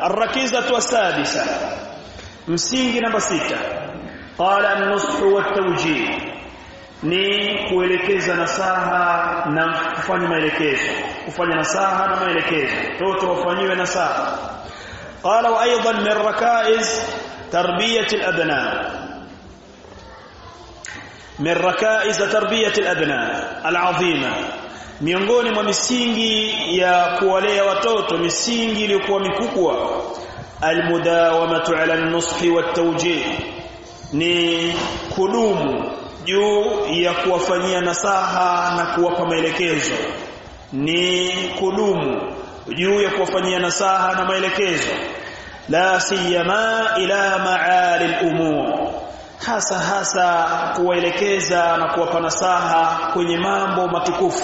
الركيزة السادسة msingi namba 6 qala an-nush wa at-tawjih ni kuelekeza nasaha na kufanya maelekezo kufanya nasaha na maelekezo toto wafanyiwe nasaha qala wa aidan min rakaiz tarbiyat al-abna min rakaiz tarbiyat al-abna al-azima miongoni mwa misingi ya kuwalea watoto misingi iliyokuwa mikubwa almudawamatu ala an-nushi wat-tawjih ni kudumu juu ya kuwafanyia nasaha na kuwapa maelekezo ni kudumu juu ya kuwafanyia nasaha na maelekezo la siyama ila ma'ali al-umur hasa kuwaelekeza na kuwapa nasaha kwenye mambo matukufu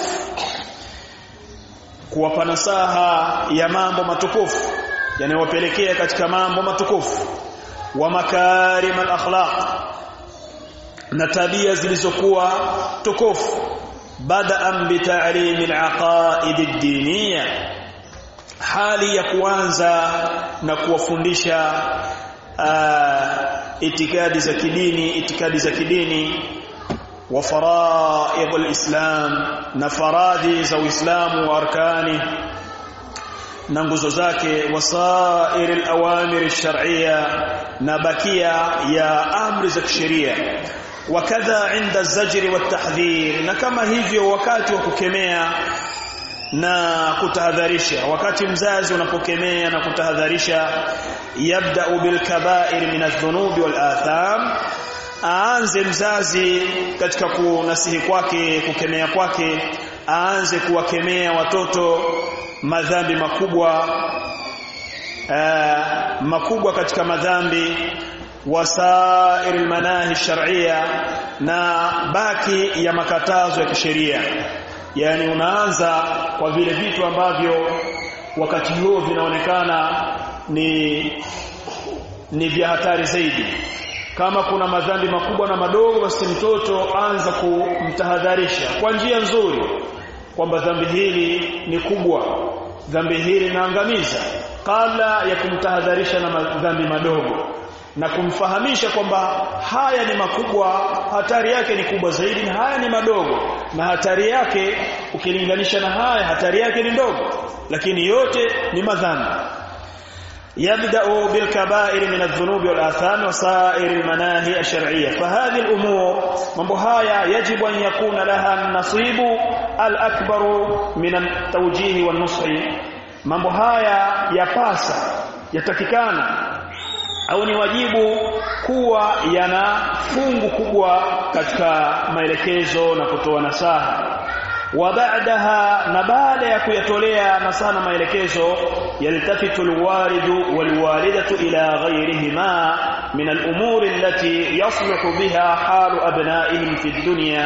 kuwapa nasaha ya mambo matukufu yanayowapelekea katika mambo matukufu wa makarim al-akhlaq na tabia zilizokuwa tukufu bada'an bi ta'lim al-aqaid ad-diniyya hali ya kuanza na kuwafundisha itikadi za kidini wa fara'id al-islam na faradhi za uislamu wa arkani na nguzo zake wasair al-awamir ash-shar'iyya na bakia ya amri za kisheria wakadha inda az-zajr wat-tahdhir na kama hivyo wakati wa kukemea na kutahadharisha wakati mzazi unapokemea na kutahadharisha yabda'u bil kaba'ir min adh-dhunubi wal atham aanze mzazi katika kunasihi kwake kukemea kwake aanze kuwakemea watoto madhambi makubwa katika madhambi wasair almanahi shar'iyya na baki ya makatazo ya kisheria yani unaanza kwa vile vitu ambavyo wakati huo vinaonekana ni vya hatari zaidi kama kuna madhambi makubwa na madogo basi mtoto anza kumtahadharisha kwa njia nzuri kwamba dhambi hili ni kubwa dhambi hili linaangamiza kabla ya kumtahadharisha na madhambi madogo na kumfahamisha kwamba haya ni makubwa hatari yake ni kubwa zaidi na haya ni madogo na hatari yake ukilinganisha na haya hatari yake ni ndogo lakini yote ni madhambi يبدأ بالكبائر من الذنوب والآثام وسائر المناهي الشرعية فهذه الأمور مبهايا يجب أن يكون لها النصيب الأكبر من التوجيه والنصح مبهايا يپاسا yatakikana au ni wajibu kuwa yana fungu kubwa katika maelekezo na kutoa nasaha وبعدها نبادا يكيتولea nasaha na maelekezo yaltafitu alwalidu walwalidatu ila ghayrihima min al'umur allati yasluhu biha halu abna'ihim fi dunya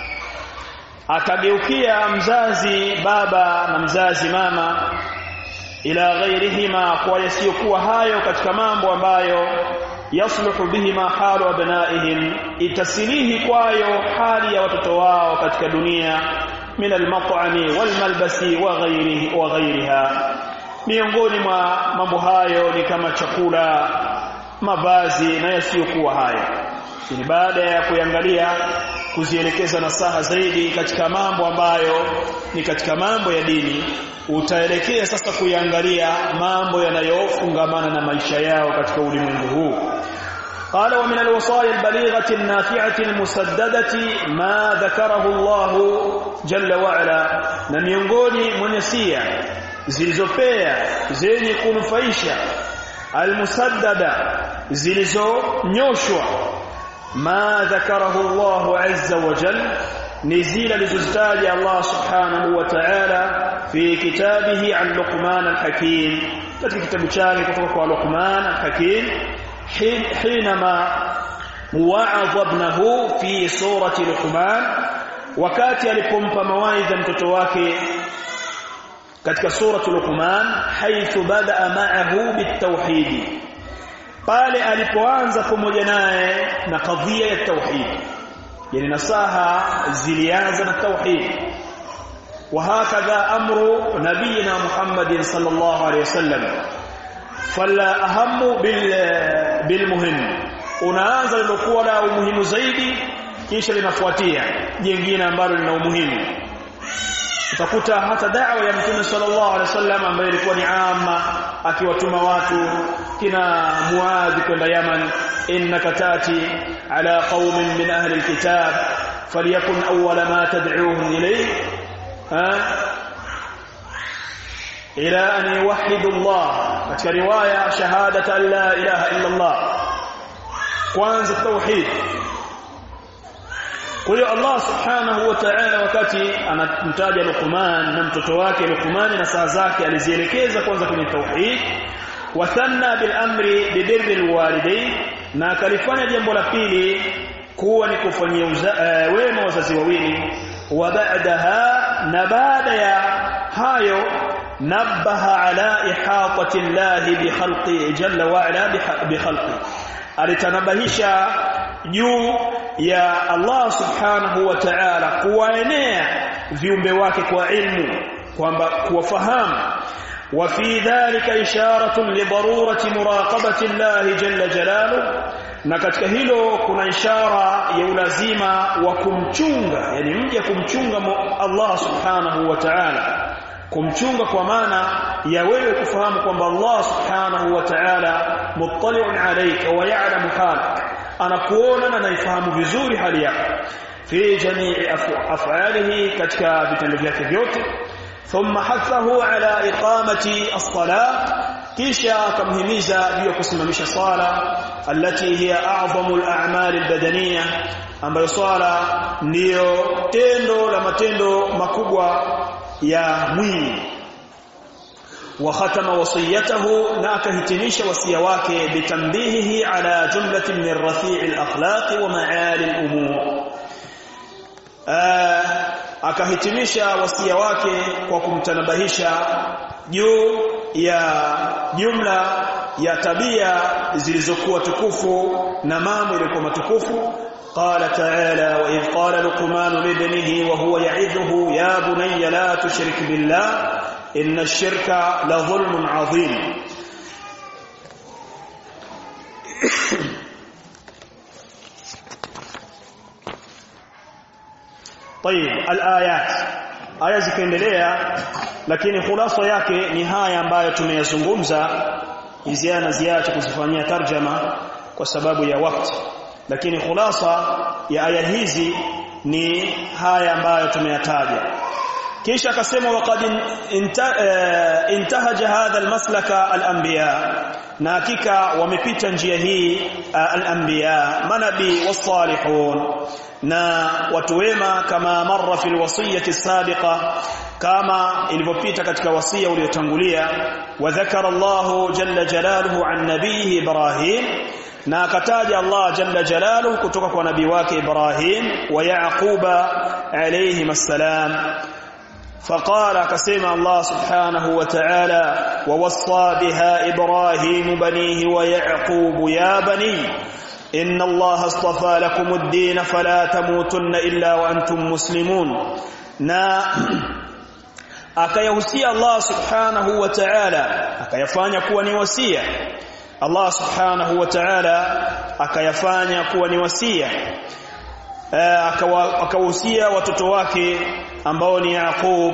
atageukia mzazi baba na mzazi mama ila ghayrihima kwa yasiyokuwa hayo katika mambo ambayo yasluhu bihima halu abna'ihim itasilihi kwayo hali ya watoto wao katika dunia من المطعم والملبس وغيرها miongoni mwa mambo hayo ni kama chakula mavazi na yasiyokuwa hayo ni baada ya kuangalia kuzielekeza nasaha zaidi katika mambo ambayo ni katika mambo ya dini utaelekea sasa kuangalia mambo yanayofungamana na maisha yao katika ulimwengu huu قال ومن الوصايا البليغة النافعة المسددة ما ذكره الله جل وعلا na miongoni mwa nasia zilizopea zenye kunufaisha almusaddada zilizonyoshwa ma dhakarahu Allah azza wa jalla nizila lizozitaja Allah subhanahu wa ta'ala fi kitabihi an Luqman al-Hakim katika kitabu chake kutoka kwa Luqman al-Hakim حينما وعظ ابنه في سورة لقمان wakati alipompa mawaidha mtoto wake katika sura Luqman haithu badaa ma'ahu bitawhid pale alipoanza pamoja naye na kadhia ya tauhid yani nasaha zilianza na tauhid وهكذا امر نبينا محمد صلى الله عليه وسلم fala ahamu bil muhim, unaanza lilokuwa na umuhimu zaidi kisha linafuatia jingine ambalo lina umuhimu. Utakuta hata da'wa ya Mtume sallallahu alaihi wasallam ambayo ilikuwa ni amma, akiwatuma watu kina Muadh kwenda Yaman, innaka tati ala qaumin min ahli alkitab falyakun awwala ma tad'uuhum ilayhi ila an yuwahhidu Allah, katika riwaya shahadata an la ilaha illa Allah, kwanza tauhid. Kwa hiyo Allah subhanahu wa ta'ala wakati anamtaja Luqman na mtoto wake Luqman na saa zake alizielekeza kwanza kwenye tauhid, wa thanna bil amri bi birri al walidain, na kalifanya jambo la pili kuwa ni kufanyia wema wazazi wawili. Wa ba'daha, na baada ya hayo, nabaha ala ihatati llahi bi khalqi jalla wa ala bi khalqi, alitanabahisha juu ya Allah subhanahu wa ta'ala kuwaenea viumbe wake kwa ilmu, kwamba kuwafahamu. Wa fi dhalika isharatun li darurati muraqabati Allah jalla jalaluhu, na katika hilo kuna ishara ya ulazima wa kumchunga, yani mje kumchunga Allah subhanahu wa ta'ala, kumchunga kwa maana ya wewe kufahamu kwamba Allah subhanahu wa ta'ala muttali'un alayka wa ya'lamu halak, anakuona na anaifahamu vizuri hali yako, fi jamii af'alihi, katika vitendo vyake vyote. Thumma hathahu ala iqamati as-salat, kisha akamhimiza juu ya kusimamisha sala, allati hiya a'zamu al-a'mal al-badaniyah, ambayo swala ndiyo tendo la matendo makubwa ya mwili. Wa khatama wasiyatahu, na akahitimisha wasia wake bitambihihi ala jumlatin min rafi' al-akhlaq wa ma'ali al-umur, akahitimisha wasia wake kwa kumtanabahisha juu ya jumla ya tabia zilizokuwa tukufu na mambo yaliyokuwa matukufu. قال تعالى: وإذ قال لقمان لابنه وهو يعظه يا بني لا تشرك بالله إن الشرك لظلم عظيم. طيب الآيات، aya zikaendelea, lakini khulasa yake ni haya ambayo tumeyazungumza. Hizi aya ziache kuzifanyia tarjama kwa sababu ya wakati, lakini khulasa ya aya hizi ni haya ambayo tumeyataja. Kisha akasema waqad intahaja hadha almaslaka alanbiya, na hakika wamepita njia hii alanbiya, manabii wasalihun, na watu wema, kama marra fil wasiyati sabiqa, kama ilivyopita katika wasia uliotangulia. Wa dhakara Allahu jalla jalaluhu an nabiyhi Ibrahim, na akataja Allah jalla jalaluhu kutoka kwa nabii wake Ibrahim wa Yaquba alayhi assalam. فقال كسمع الله سبحانه وتعالى: ووصى بها إبراهيم بنيه ويعقوب يا بني إن الله اصطفى لكم الدين فلا تموتن إلا وأنتم مسلمون. na akayahusia Allah subhanahu wa ta'ala, akayafanya kuwa ni wasia. Allah subhanahu wa ta'ala akayafanya kuwa ni wasia, akawahusia watoto wake ambao ni Yaqub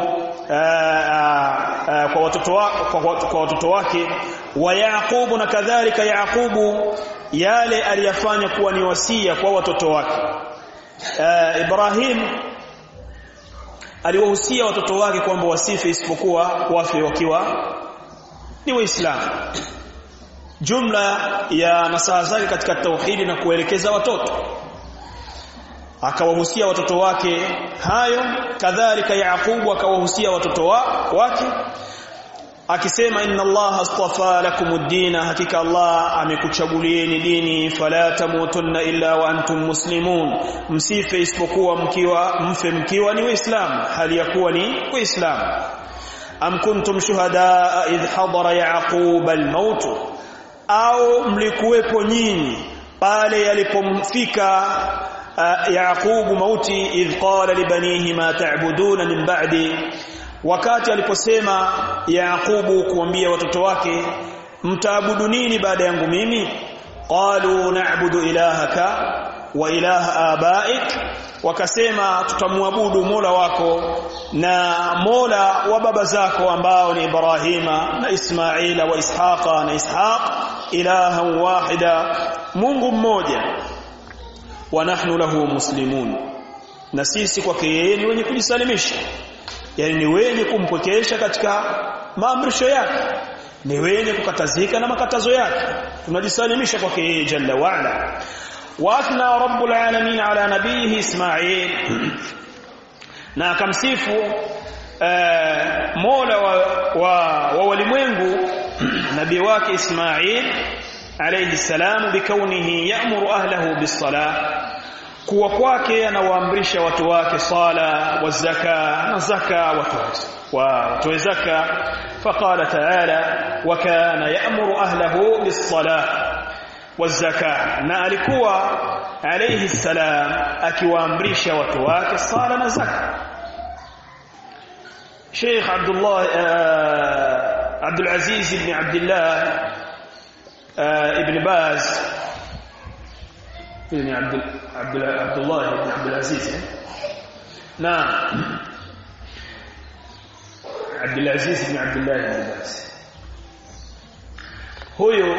kwa watoto wake wa Yaqub, na kadhalika Yaqubu yale aliyafanya kuwa ni wasia kwa watoto wake. Ibrahim aliwahusia watoto wake kwamba wasife isipokuwa wafe wakiwa ni Waislamu. Jumla ya nasaha zake katika tauhidi na kuelekeza watoto, akawahusia watoto wake hayo. Kadhalika Yaqubu akawahusia watoto wake akisema: inna Allah astafa lakumuddin, hakika Allah amekuchagulieni dini, fala tamutunna illa wa antum muslimun, msife isipokuwa mkiwa ni Waislamu, hali ya kuwa ni Waislamu. Am kuntum shuhadaa idh hadara Yaqub al-maut, au mlikuwepo nyinyi pale yalipomfika Yaqubu mauti, idh qala libanihi ma ta'buduna min ba'di, wakati aliposema Yaqubu kuambia watoto wake, mtaabudu nini baada yangu mimi? Qalu na'budu ilahaka wa ilaha abaik, wakasema tutamwabudu Mola wako na Mola wa baba zako ambao ni Ibrahima na Ismaila wa Ishaqa na Ishaq, ilahan wahida, Mungu mmoja. Wa nahnu lahu muslimun, na sisi kwake yeye ni wenye kujisalimisha, yani ni wenye kumpokesha katika maamrisho yake, ni wenye kukatazika na makatazo yake, tunajisalimisha kwake yeye jalla wa ala. Wathna rabbul alamin ala nabiyhi Ismail, na akamsifu Mola wa walimwengu nabii wake Ismail alayhi salam bikaunihi ya'muru ahlahu bis-salah, kuwa kwake anawaamrisha watu wake sala wa zaka na zaka watoe zaka. Faqala ta'ala wa kana ya'muru ahlahu bis-salah waz-zaka, na alikuwa alayhi salam akiwaamrisha watu wake sala na zaka. Sheikh Abdul Aziz ibn Abdullah ibn Baz ibn Abdullah ibn Abdul Aziz Abdul Aziz ibn Abdullah ibn Baz, huyo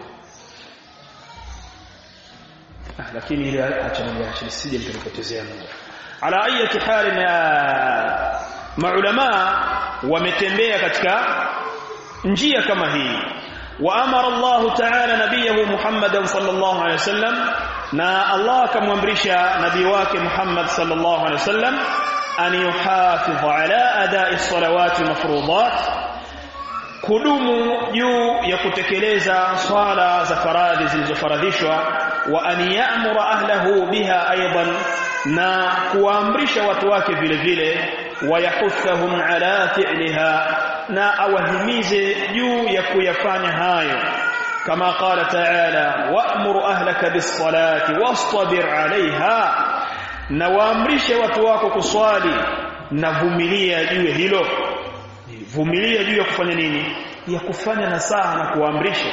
lakini ile acha sije nitakupotezea muda. Ala ayati hali, na maulama wametembea katika njia kama hii. Wa amara Allah ta'ala nabiyahu Muhammadan sallallahu alayhi wasallam, na Allah akamwamrisha nabii wake Muhammad sallallahu alayhi wasallam an yuhafidh ala ada'i salawati mafruḍat, kudumu juu ya kutekeleza swala za faradhi zilizofaradhishwa. Wa an ya'mura ahlahu biha aidan, na kuamrisha watu wake vile vile. Wa yahuthahum ala fi'liha, na awahimize juu ya kuyafanya hayo, kama qala ta'ala wa'mur ahlaka bis-salati wastabir 'alayha, na waamrishe watu wako kuswali na vumilia juu ya hilo. Vumilia juu ya kufanya nini? Ya kufanya nasaha na kuamrisha.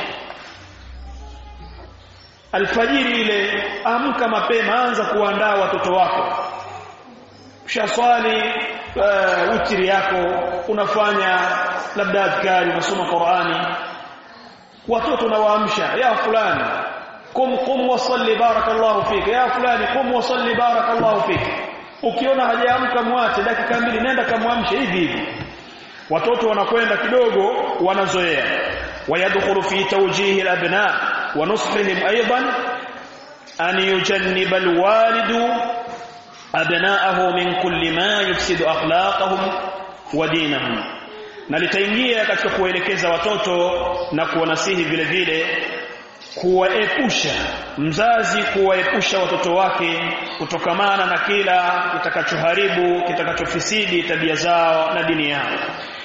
Alfajiri ile, amka mapema, anza kuandaa watoto wako. Ushaswali witri yako, unafanya labda adhkari, unasoma Qur'ani, watoto nawaamsha, ya fulani qum wasalli barakallahu fik, ya fulani qum wasalli barakallahu fik. Ukiona hajaamka muache, dakika 2 nenda kamwamshe hivi hivi. Watoto wanakwenda kidogo, wanazoea. Wayadkhulu fi tawjih al-abna wa nusihim aidan an yujanniba al-walidu abnaahu min kulli ma yufsidu akhlaqahum wa dinahum, na litaingia katika kuelekeza watoto na kuwanasihi vile vile, kuwaepusha mzazi, kuwaepusha watoto wake kutokamana na kila kitakachoharibu, kitakachofisidi tabia zao na dini yao.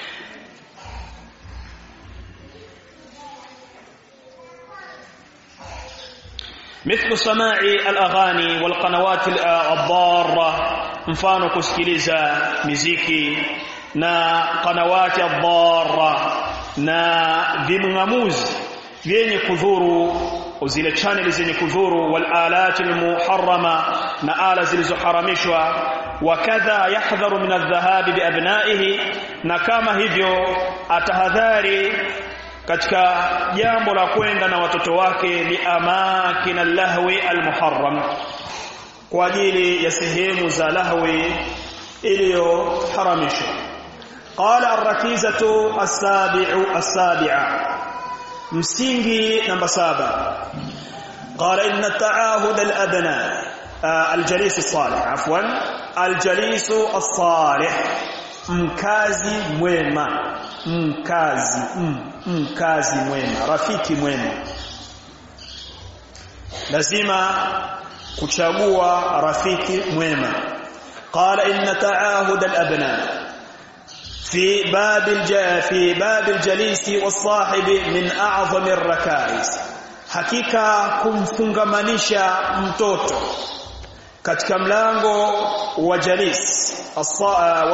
مثل سماع الاغاني والقنوات الضاره، mfano kusikiliza muziki na qanawati ad-darra, na vimngamuzi vyenye kudhuru, zile channel zenye kudhuru. Wal alati al-muharrama, na ala zilizoharamishwa. Wakadha yahdharu min adh-dhahabi bi abnaihi, na kama hivyo atahadhari katika jambo la kwenda na watoto wake li amakin al-lahwi al-muharram, kwa ajili ya sehemu za lahwi iliyoharamishwa. Qala ar-rakizatu as-sabi'a, msingi namba 7. Qala inna ta'ahud al-abna al-jalis as-salih, afwan, al-jalis as-salih, mkazi mwema, mkazi mwema, rafiki mwema. Lazima kuchagua rafiki mwema. Qala inna ta'ahud al-abna fi bab al-jalisi was-sahibi min a'zami ar-rakais, hakika kumfungamanisha mtoto katika mlango wa jalis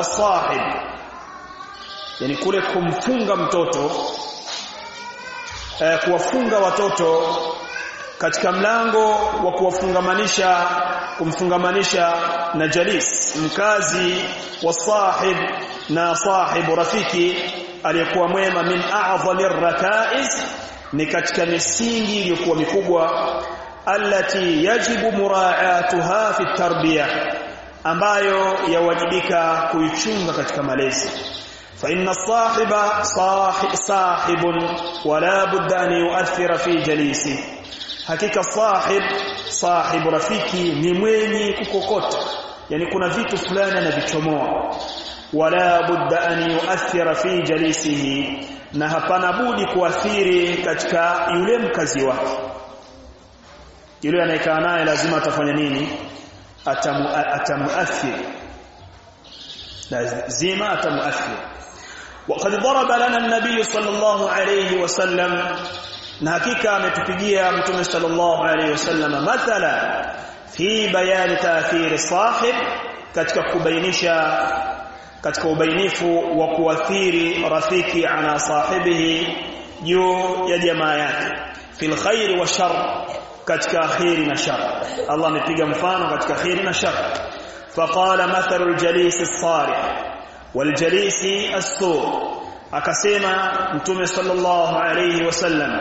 was-sahib, yani kule kumfunga mtoto kuwafunga watoto katika mlango wa kumfungamanisha na jalis, mkazi wa sahib na sahibu, rafiki aliyekuwa mwema, min a'zamir rakaiz, ni katika misingi iliyokuwa mikubwa, allati yajibu muraa'atuha fi tarbiyah, ambayo yawajibika kuichunga katika malezi. fa inna sahiba sahibun wala budda an yu'athira fi jalisi, hakika sahibu rafiki ni mwenye kukokota, yani kuna vitu fulani anavichomoa. wala budda an yu'athira fi jalisihi, na hapana budi kuathiri katika yule mkazi wake. Yule anayekaa naye lazima atafanya nini? Atamuathir, lazima atamuathir. وقد ضرب لنا النبي صلى الله عليه وسلم، na hakika ametupigia mtume sallallahu alayhi wasallam mathala fi bayan ta'thir sahib, katika ubainifu wa kuathiri rafiki ala sahibihi, juu ya jamaa yake, fil khair wa shar, katika khairi na shar. Allah amepiga mfano katika khairi na shar. Faqala mathalul jalisi as-salih wal jalisi as-su', akasema mtume sallallahu alayhi wasallam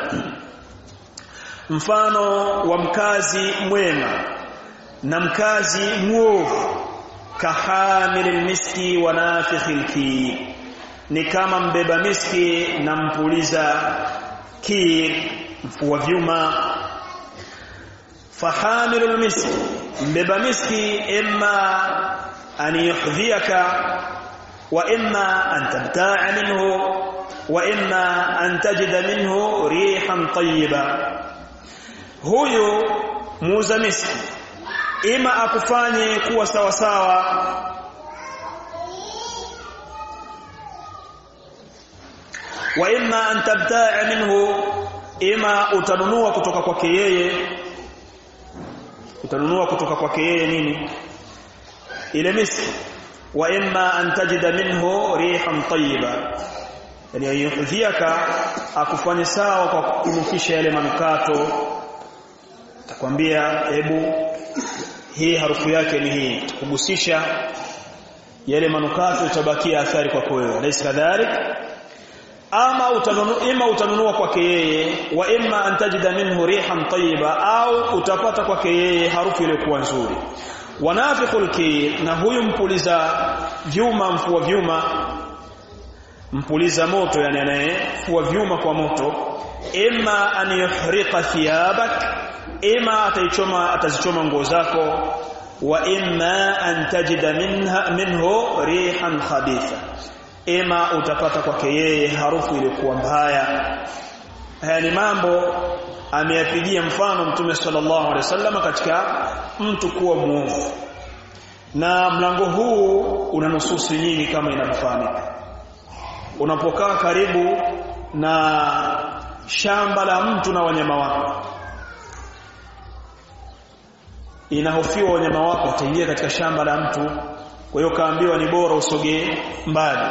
mfano wa mkazi mwema na mkazi mwovu, kahamilil miski wa nafikhil kir, ni kama mbeba miski na mpuliza kir, mfua vyuma. Fahamilul miski, mbeba miski, imma an yuhdhiyaka wa imma an tabta'a minhu wa imma an tajida minhu rihan tayyiba. Huyu muuza miski ima akufanye kuwa sawa sawa, wa imma an tabta'a minhu, ima utanunua kutoka kwake yeye, nini? Ile miski. Wa imma an tajida minhu rihan tayyiba, yani yuhdhiyaka, akufanye sawa kwa kunukisha yale manukato, atakwambia hebu hii harufu yake ni hii, kugusisha yale manukato, itabakia athari kwa wewe. Laisa kadhalik, ama utanunua kwake yeye, wa imma an tajida minhu rihan tayyiba, au utapata kwake yeye harufu ile kuwa nzuri. Wanafikhul kir, na huyu mpuliza vyuma, mfua vyuma, mpuliza moto, yani anayefua vyuma kwa moto, imma an yuhriqa thiyabak, ima atazichoma nguo zako, wa imma an tajida minhu rihan khabitha, ima utapata kwake yeye harufu ilikuwa mbaya. Haya ni mambo ameyapigia mfano mtume sallallahu alaihi wasallam katika mtu kuwa muovu, na mlango huu una nususi nyingi kama inavyofahamika. Unapokaa karibu na shamba la mtu na wanyama wako, inahofiwa wanyama wako wataingia katika shamba la mtu, kwa hiyo kaambiwa ni bora usogee mbali.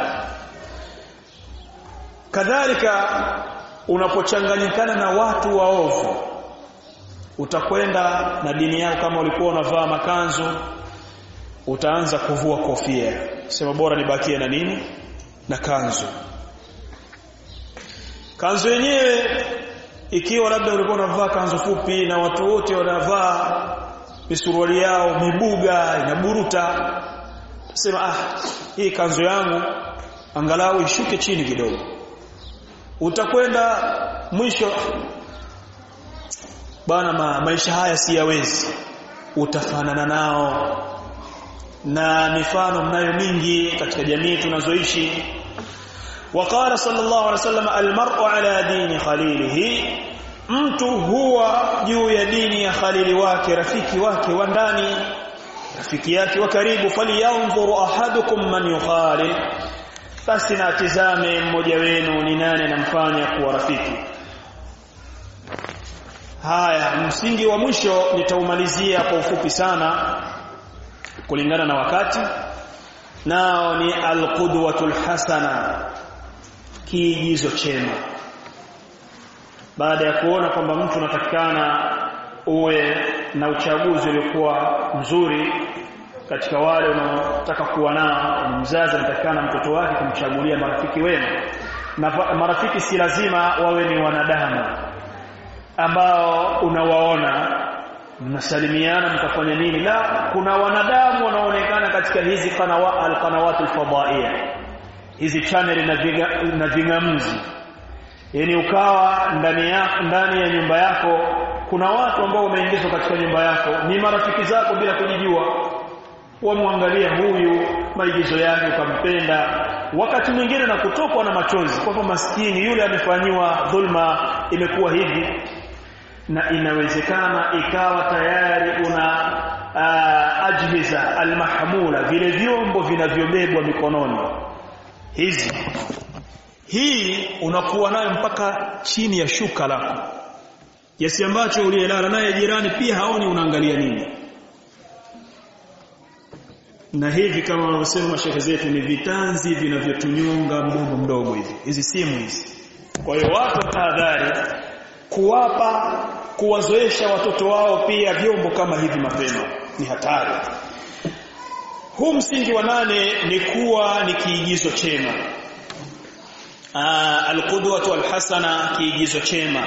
Kadhalika unapochanganyikana na watu waovu, utakwenda na dini yako, kama ulikuwa unavaa makanzu utaanza kuvua kofia, sema bora nibakie na nini? Na kanzu. Kanzu yenyewe ikiwa labda ulikuwa unavaa kanzu fupi na watu wote wanavaa misuruali yao mibuga inaburuta, sema hii kanzu yangu angalau ishuke chini kidogo. Utakwenda mwisho, bana maisha haya siyawezi, utafanana nao, na mifano mnayo mingi katika jamii tunazoishi. Waqala sallallahu alaihi wasallam, almar'u ala dini khalilihi, mtu huwa juu ya dini ya khalili wake, rafiki wake wa ndani, rafiki yake wa karibu. Falyanzuru ahadukum man yukhalil, basi na atizame mmoja wenu ni nani anamfanya kuwa rafiki. Haya, msingi wa mwisho nitaumalizia kwa ufupi sana kulingana na wakati, nao ni alqudwatul hasana, kiigizo chema. baada ya kuona kwamba mtu anatakikana uwe na uchaguzi uliokuwa mzuri katika wale unaotaka kuwa nao, mzazi anatakikana mtoto wake kumchagulia marafiki wema. Na marafiki si lazima wawe ni wanadamu ambao unawaona mnasalimiana mtafanya nini, la, kuna wanadamu wanaoonekana katika hizi qanawat al-fadaiya, hizi channel na vingamzi. Yani ukawa ndani ya nyumba yako kuna watu ambao wameingizwa katika nyumba yako, ni marafiki zako bila kujijua. Wamwangalia huyu, maigizo yake ukampenda, wakati mwingine na kutokwa na machozi kwa maskini yule amefanywa dhulma, imekuwa hivi. Na inawezekana ikawa tayari una ajhiza almahmula, vile vyombo vinavyobebwa mikononi hii unakuwa nayo mpaka chini ya shuka lako, yasi ambacho uliyelala naye jirani pia haoni unaangalia nini. Na hivi kama wanavyosema mashehe zetu, ni vitanzi vinavyotunyonga mdogo mdogo hizi simu hizi. Kwa hiyo watu tahadhari kuwazoesha watoto wao pia vyombo kama hivi mapema, ni hatari. Huu msingi wa 8 ni kuwa ni kiigizo chema. Al-qudwatu al-hasana, kiigizo chema.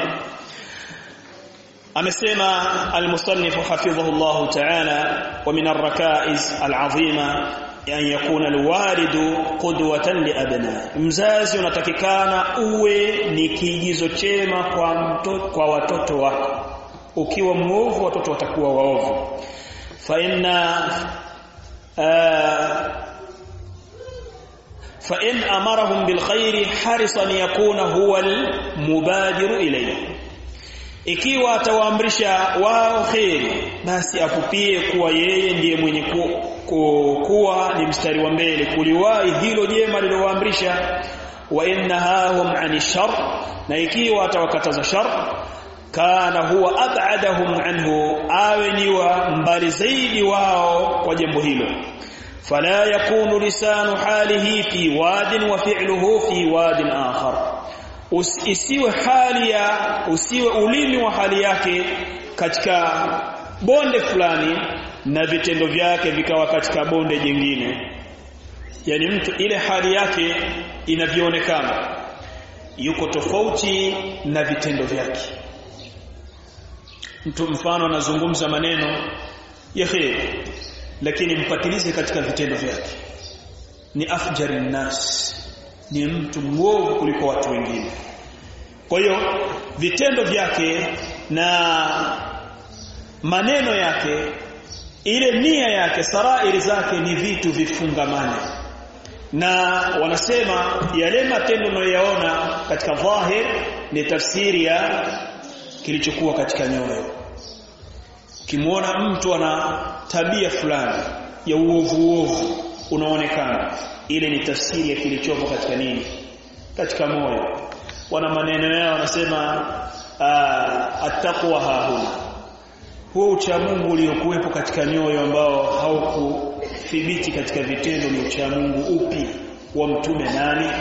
Amesema al-musannif hafidhahu Allah ta'ala, wa min ar-rakaiz al-azima an yakuna al-walidu qudwatan li abna. Mzazi unatakikana uwe ni kiigizo chema kwa watoto wako. Ukiwa muovu watoto watakuwa waovu. fa in amarahum bil khairi harisan yakuna huwa al-mubadiru ilayhi. Ikiwa atawaamrisha wao khairi, basi akupie kuwa yeye ndiye mwenye kuwa ni mstari wa mbele kuliwahi hilo jema lilowaamrisha. Wa innahum 'ani shar, na ikiwa atawakataza shar, kana huwa ab'adahum anhu, awe ni wa mbali zaidi wao kwa jambo hilo. Fala yakunu lisanu halihi fi wadin wa fi'luhu fi wadin akhar. Usiwe ulimi wa hali yake katika bonde fulani na vitendo vyake vikawa katika bonde jingine. Yani mtu ile hali yake inavyoonekana yuko tofauti na vitendo vyake. Mtu mfano anazungumza maneno ya khair, lakini mpatilize katika vitendo vyake, ni afjarin nas, ni mtu mwovu kuliko watu wengine. Kwa hiyo vitendo vyake na maneno yake, ile nia yake, sarairi zake ni vitu vifungamane. Na wanasema yale matendo unayoyaona katika dhahir ni tafsiri ya kilichokuwa katika nyoyo. Ukimwona mtu ana tabia fulani ya uovu unaonekana, ile ni tafsiri ya kilichopo katika nini? Katika moyo. Wana maneno yao wanasema attaqwa hahuna, huo uchamungu uliokuwepo katika nyoyo ambao haukuthibiti katika vitendo ni uchamungu upi wa mtume nani?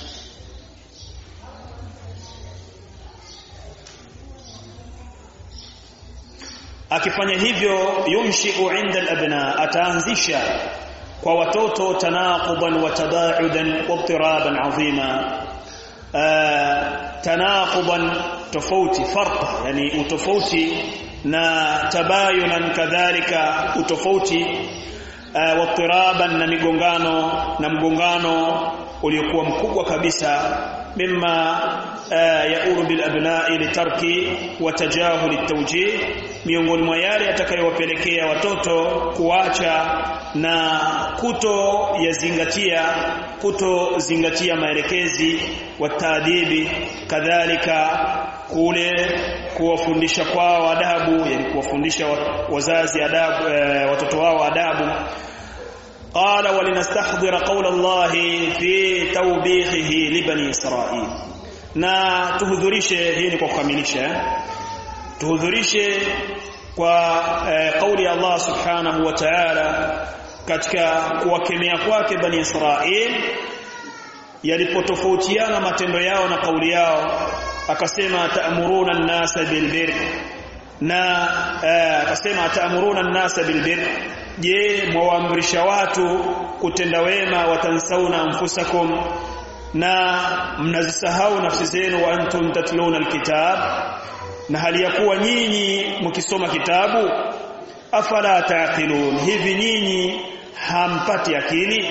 Akifanya hivyo, yunshi'u 'inda al-abna, ataanzisha kwa watoto tanaqudan wa tabaudan wa ittiraban 'azima. Tanaqudan tofauti, farqa, yani utofauti, na tabayunan kadhalika utofauti, wa ittiraban, na mgongano uliokuwa mkubwa kabisa, mimma yauru bil abna'i litarki wa tajahul at-tawjih, miongoni mwa yale atakayowapelekea watoto kuacha na kutozingatia maelekezi wa taadibi, kadhalika kule kuwafundisha kwao adabu, yani kuwafundisha wazazi adabu, watoto wao adabu. قال ولنستحضر قول الله في توبيخه لبني إسرائيل. na tuhudhurishe, hii ni kwa kukamilisha, tuhudhurishe kwa kauli ya Allah subhanahu wa ta'ala katika kuwakemea kwake Bani Israil yalipotofautiana matendo yao na kauli yao. akasema ta'muruna an-nasa bil birr na akasema ta'muruna an-nasa bil birr je mwaamrisha watu kutenda wema watansauna anfusakum na mnazisahau nafsi zenu wa antum tatluna alkitab na hali ya kuwa nyinyi mkisoma kitabu afala taqilun hivi nyinyi hampati akili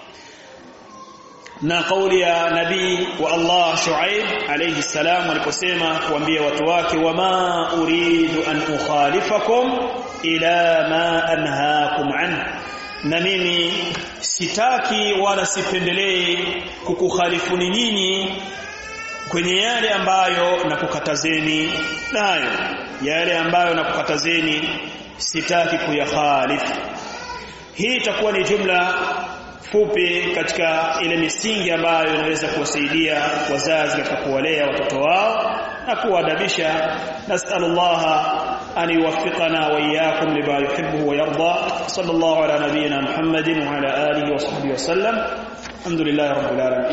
na kauli ya nabii wa Allah Shuaib alayhi salam aliposema kuambia watu wake wama uridu an ukhalifakum ila ma anhaakum an na mimi sitaki wala sipendelee kukukhalifuni nyinyi kwenye yale ambayo nakukatazeni nayo yale ambayo nakukatazeni sitaki kuyakhalifu hii itakuwa ni jumla fupi katika ile misingi ambayo inaweza kuwasaidia wazazi katika kuwalea watoto wao na kuadabisha nasallallahu an yuwaffiqana wa iyyakum lima yuhibbu wa yarda sallallahu ala nabiyyina muhammadin wa ala alihi wa sahbihi wa sallam alhamdulillahi rabbil alamin